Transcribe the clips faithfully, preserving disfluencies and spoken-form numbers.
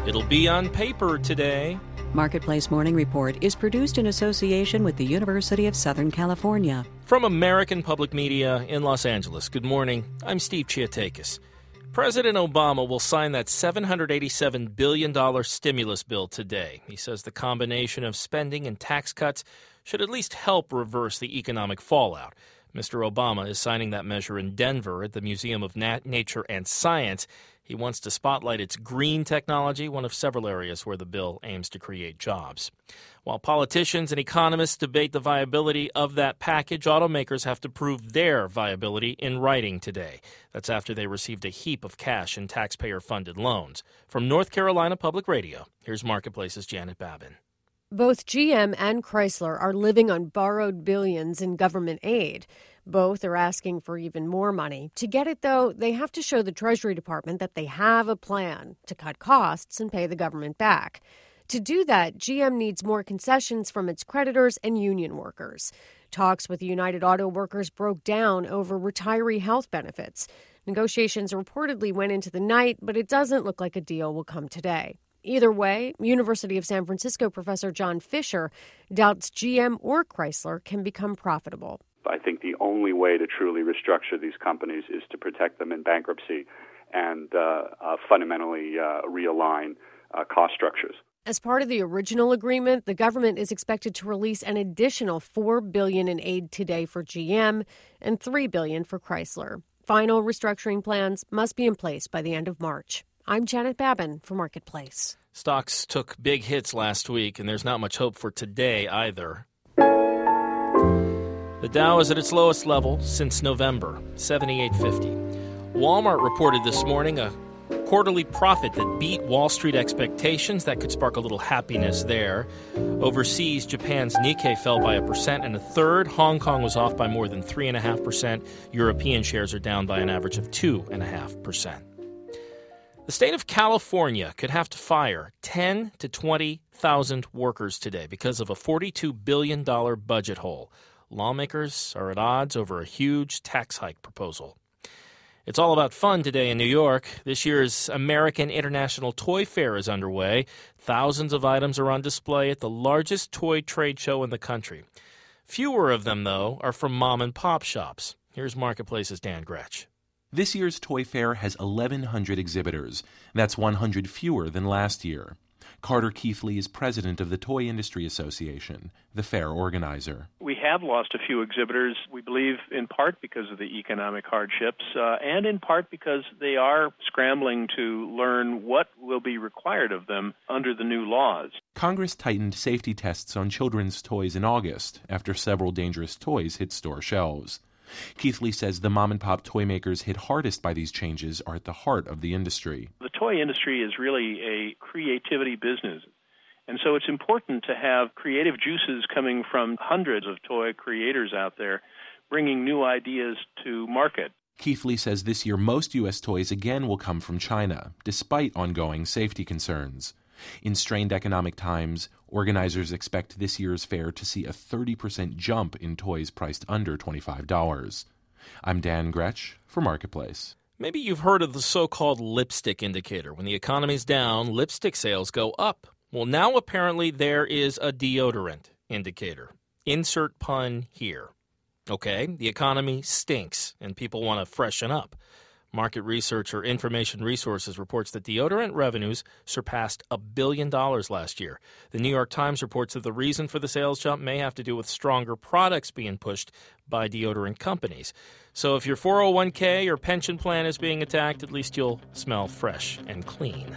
It'll be on paper today. Marketplace Morning Report is produced in association with the University of Southern California. From American Public Media in Los Angeles, good morning. I'm Steve Chiatakis. President Obama will sign that seven hundred eighty-seven billion dollars stimulus bill today. He says the combination of spending and tax cuts should at least help reverse the economic fallout. Mister Obama is signing that measure in Denver at the Museum of Nat- Nature and Science. He wants to spotlight its green technology, one of several areas where the bill aims to create jobs. While politicians and economists debate the viability of that package, automakers have to prove their viability in writing today. That's after they received a heap of cash in taxpayer-funded loans. From North Carolina Public Radio, here's Marketplace's Janet Babin. Both G M and Chrysler are living on borrowed billions in government aid. Both are asking for even more money. To get it, though, they have to show the Treasury Department that they have a plan to cut costs and pay the government back. To do that, G M needs more concessions from its creditors and union workers. Talks with United Auto Workers broke down over retiree health benefits. Negotiations reportedly went into the night, but it doesn't look like a deal will come today. Either way, University of San Francisco professor John Fisher doubts G M or Chrysler can become profitable. I think the only way to truly restructure these companies is to protect them in bankruptcy and uh, uh, fundamentally uh, realign uh, cost structures. As part of the original agreement, the government is expected to release an additional four billion dollars in aid today for G M and three billion dollars for Chrysler. Final restructuring plans must be in place by the end of March. I'm Janet Babin for Marketplace. Stocks took big hits last week, and there's not much hope for today either. The Dow is at its lowest level since November, seventy-eight fifty. Walmart reported this morning a quarterly profit that beat Wall Street expectations. That could spark a little happiness there. Overseas, Japan's Nikkei fell by a percent and a third. Hong Kong was off by more than three point five percent. European shares are down by an average of two point five percent. The state of California could have to fire ten to twenty thousand workers today because of a forty-two billion dollars budget hole. Lawmakers are at odds over a huge tax hike proposal. It's all about fun today in New York. This year's American International Toy Fair is underway. Thousands of items are on display at the largest toy trade show in the country. Fewer of them, though, are from mom-and-pop shops. Here's Marketplace's Dan Gretsch. This year's Toy Fair has eleven hundred exhibitors. That's one hundred fewer than last year. Carter Keithley is president of the Toy Industry Association, the fair organizer. We have lost a few exhibitors, we believe, in part because of the economic hardships, uh, and in part because they are scrambling to learn what will be required of them under the new laws. Congress tightened safety tests on children's toys in August after several dangerous toys hit store shelves. Keithley says the mom-and-pop toy makers hit hardest by these changes are at the heart of the industry. The toy industry is really a creativity business, and so it's important to have creative juices coming from hundreds of toy creators out there, bringing new ideas to market. Keithley says this year most U S toys again will come from China, despite ongoing safety concerns. In strained economic times, organizers expect this year's fair to see a thirty percent jump in toys priced under twenty-five dollars. I'm Dan Gretsch for Marketplace. Maybe you've heard of the so-called lipstick indicator. When the economy's down, lipstick sales go up. Well, now apparently there is a deodorant indicator. Insert pun here. Okay, the economy stinks and people want to freshen up. Market researcher Information Resources reports that deodorant revenues surpassed a billion dollars last year. The New York Times reports that the reason for the sales jump may have to do with stronger products being pushed by deodorant companies. So if your four oh one k or pension plan is being attacked, at least you'll smell fresh and clean.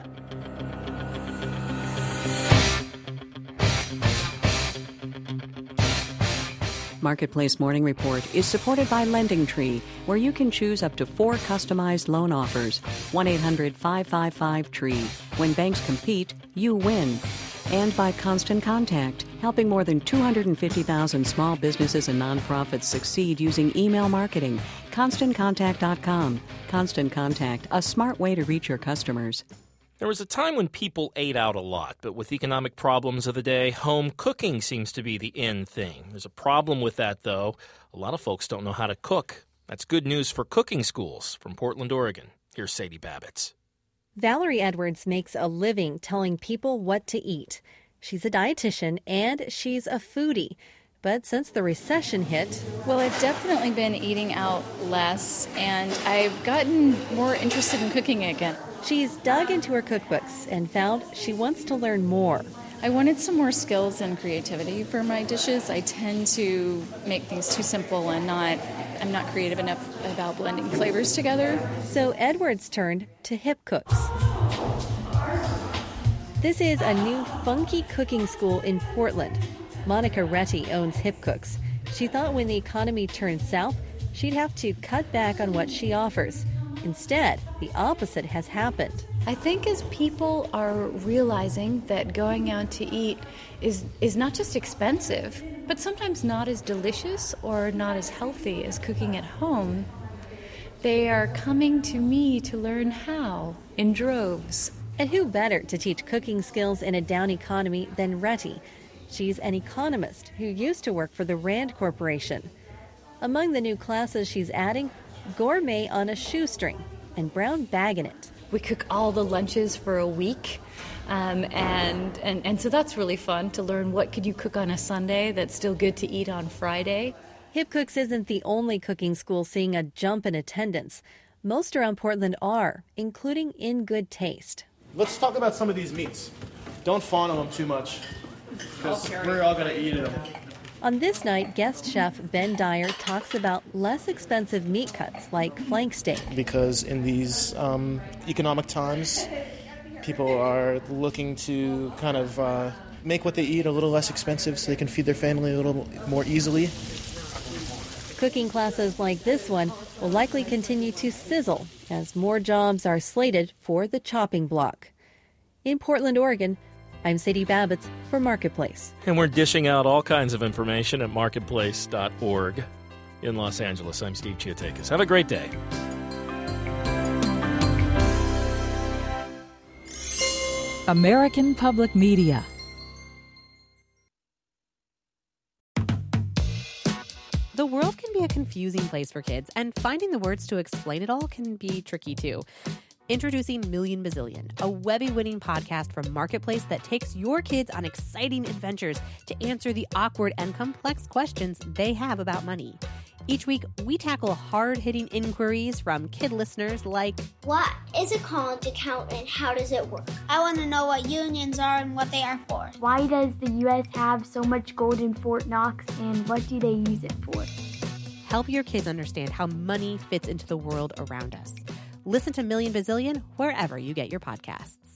Marketplace Morning Report is supported by LendingTree, where you can choose up to four customized loan offers. one eight hundred five five five tree. When banks compete, you win. And by Constant Contact, helping more than two hundred fifty thousand small businesses and nonprofits succeed using email marketing. Constant Contact dot com. Constant Contact, a smart way to reach your customers. There was a time when people ate out a lot, but with economic problems of the day, home cooking seems to be the in thing. There's a problem with that, though. A lot of folks don't know how to cook. That's good news for cooking schools. From Portland, Oregon, here's Sadie Babbitt. Valerie Edwards makes a living telling people what to eat. She's a dietitian and she's a foodie. But since the recession hit... Well, I've definitely been eating out less, and I've gotten more interested in cooking again. She's dug into her cookbooks and found she wants to learn more. I wanted some more skills and creativity for my dishes. I tend to make things too simple and not... I'm not creative enough about blending flavors together. So Edwards turned to Hip Cooks. This is a new funky cooking school in Portland. Monica Retty owns Hip Cooks. She thought when the economy turned south, she'd have to cut back on what she offers. Instead, the opposite has happened. I think as people are realizing that going out to eat is is not just expensive, but sometimes not as delicious or not as healthy as cooking at home, they are coming to me to learn how in droves. And who better to teach cooking skills in a down economy than Retty? She's an economist who used to work for the Rand Corporation. Among the new classes she's adding, gourmet on a shoestring and brown bagging it. We cook all the lunches for a week, um, and, and, and so that's really fun to learn what could you cook on a Sunday that's still good to eat on Friday. Hip Cooks isn't the only cooking school seeing a jump in attendance. Most around Portland are, including In Good Taste. Let's talk about some of these meats. Don't fawn on them too much, because we're all going to eat them. On this night, guest chef Ben Dyer talks about less expensive meat cuts like flank steak. Because in these um, economic times, people are looking to kind of uh, make what they eat a little less expensive so they can feed their family a little more easily. Cooking classes like this one will likely continue to sizzle as more jobs are slated for the chopping block. In Portland, Oregon, I'm Sadie Babbitts for Marketplace. And we're dishing out all kinds of information at marketplace dot org. In Los Angeles, I'm Steve Chiotakis. Have a great day. American Public Media. The world can be a confusing place for kids, and finding the words to explain it all can be tricky too. Introducing Million Bazillion, a Webby-winning podcast from Marketplace that takes your kids on exciting adventures to answer the awkward and complex questions they have about money. Each week, we tackle hard-hitting inquiries from kid listeners like, what is a college account and how does it work? I want to know what unions are and what they are for. Why does the U S have so much gold in Fort Knox and what do they use it for? Help your kids understand how money fits into the world around us. Listen to Million Bazillion wherever you get your podcasts.